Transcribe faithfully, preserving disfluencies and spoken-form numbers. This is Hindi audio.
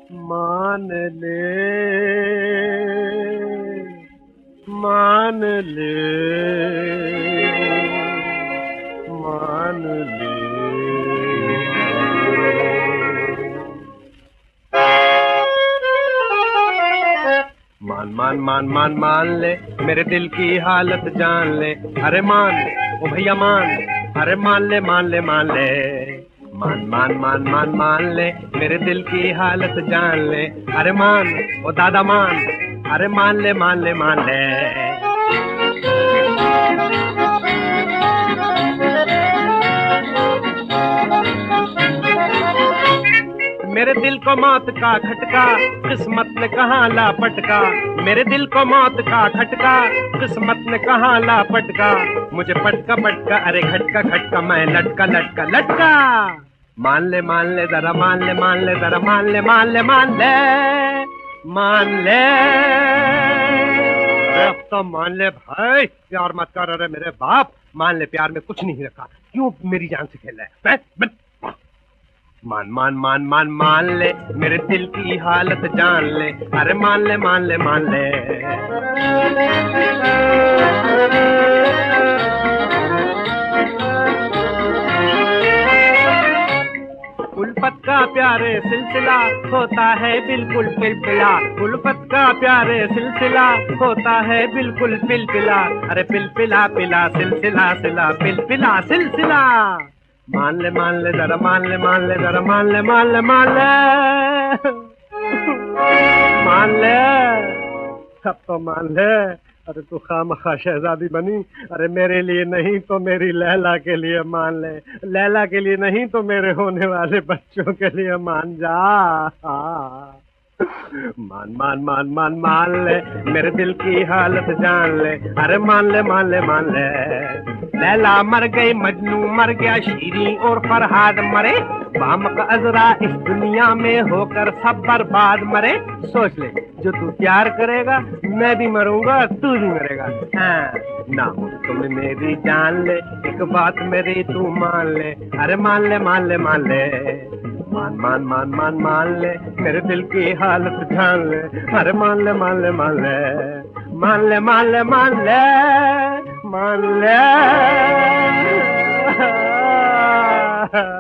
मान ले, मान ले, मान ले। मान मान मान मान मान ले, मेरे दिल की हालत जान ले। अरे मान ले ओ भैया मान, अरे मान ले मान ले मान ले। मान मान मान मान मान ले, मेरे दिल की हालत जान ले। अरे मान ओ दादा मान, अरे मान ले मान ले मान ले। मेरे दिल को मौत का खटका किस्मत ने कहाँ ला पटका। मेरे दिल को मौत का खटका किस्मत ने कहाँ ला पटका। मुझे पटका पटका अरे खटका खटका मैं लटका लटका लटका। मान ले मान ले जरा मान ले मान ले जरा मान ले मान ले मान ले मान ले। अब तो मान ले भाई, प्यार मत कर। अरे मेरे बाप मान ले, प्यार में कुछ नहीं रखा, क्यों मेरी जान से खेल रहा है। मान मान मान मान मान ले, मेरे दिल की हालत जान ले। अरे मान ले मान ले मान ले। उल्फत का प्यारे सिलसिला होता है बिल्कुल पिलपिला। उल्फत का प्यारे सिलसिला होता है बिल्कुल पिलपिला। अरे पिलपिला पिला सिलसिला सिला पिलपिला सिलसिला। मान ले मान ले जरा मान ले मान ले जरा मान ले मान ले मान ले मान ले। सब तो मान ले। अरे तू खामखा शहजादी बनी। अरे मेरे लिए नहीं तो मेरी लैला के लिए मान ले। लैला के लिए नहीं तो मेरे होने वाले बच्चों के लिए मान जा। मान मान मान मान मान ले, मेरे दिल की हालत जान ले। अरे मान ले मान ले मान ले। लैला मर गई, मजनू मर गया, शीरी और फरहाद मरे। बामक अजरा इस दुनिया में होकर सब बर्बाद मरे। सोच ले जो तू प्यार करेगा मैं भी मरूंगा तू भी मरेगा। हाँ ना हो तुम मेरी जान ले, एक बात मेरी तू मान ले। अरे मान ले मान ले मान ले। मान मान मान मान मान ले, मेरे दिल की हालत जान ले। अरे मान ले मान ले मान ले मान ले मान ले मान ले मान ले।